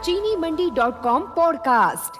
चीनीमंडी.com podcast.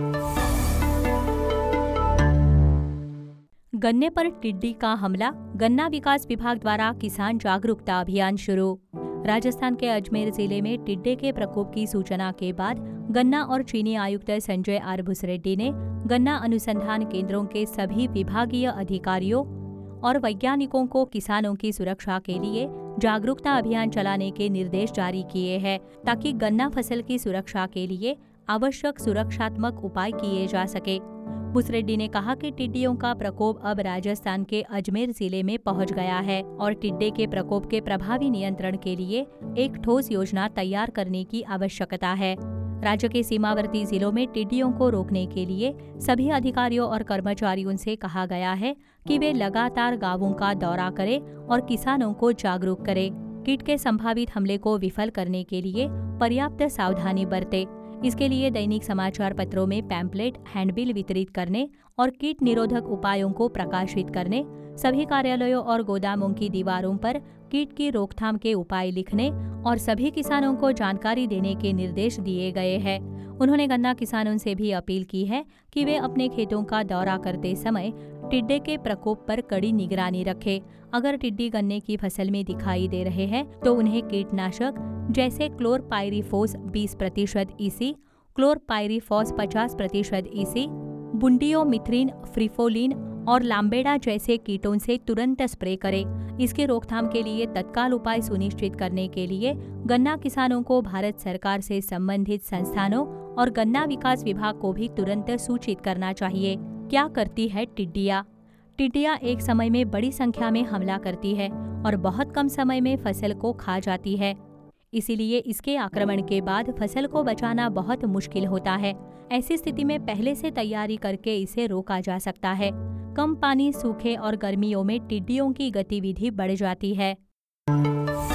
गन्ने पर टिड्डी का हमला, गन्ना विकास विभाग द्वारा किसान जागरूकता अभियान शुरू। राजस्थान के अजमेर जिले में टिड्डे के प्रकोप की सूचना के बाद गन्ना और चीनी आयुक्त संजय आर भुसरेड्डी ने गन्ना अनुसंधान केंद्रों के सभी विभागीय अधिकारियों और वैज्ञानिकों को किसानों की सुरक्षा के लिए जागरूकता अभियान चलाने के निर्देश जारी किए हैं, ताकि गन्ना फसल की सुरक्षा के लिए आवश्यक सुरक्षात्मक उपाय किए जा सके। भुसरेड्डी ने कहा कि टिड्डियों का प्रकोप अब राजस्थान के अजमेर जिले में पहुंच गया है और टिड्डे के प्रकोप के प्रभावी नियंत्रण के लिए एक ठोस योजना तैयार करने की आवश्यकता है। राज्य के सीमावर्ती जिलों में टिड्डियों को रोकने के लिए सभी अधिकारियों और कर्मचारियों से कहा गया है कि वे लगातार गांवों का दौरा करें और किसानों को जागरूक करें। कीट के संभावित हमले को विफल करने के लिए पर्याप्त सावधानी बरतें। इसके लिए दैनिक समाचार पत्रों में पैम्पलेट, हैंडबिल वितरित करने और कीट निरोधक उपायों को प्रकाशित करने, सभी कार्यालयों और गोदामों की दीवारों पर कीट की रोकथाम के उपाय लिखने और सभी किसानों को जानकारी देने के निर्देश दिए गए हैं। उन्होंने गन्ना किसानों से भी अपील की है कि वे अपने खेतों का दौरा करते समय टिड्डे के प्रकोप पर कड़ी निगरानी रखें। अगर टिड्डी गन्ने की फसल में दिखाई दे रहे हैं तो उन्हें कीटनाशक जैसे क्लोरपाइरीफॉस 20% ईसी, क्लोरपाइरीफॉस 50% ईसी, बुंडियोमिथ्रिन, फ्रिफोलिन और लाम्बेडा जैसे कीटों से तुरंत स्प्रे करें। इसके रोकथाम के लिए तत्काल उपाय सुनिश्चित करने के लिए गन्ना किसानों को भारत सरकार से संबंधित संस्थानों और गन्ना विकास विभाग को भी तुरंत सूचित करना चाहिए। क्या करती है टिड्डियाँ? टिड्डियाँ एक समय में बड़ी संख्या में हमला करती है और बहुत कम समय में फसल को खा जाती है। इसीलिए इसके आक्रमण के बाद फसल को बचाना बहुत मुश्किल होता है। ऐसी स्थिति में पहले से तैयारी करके इसे रोका जा सकता है। कम पानी, सूखे और गर्मियों में टिड्डियों की गतिविधि बढ़ जाती है।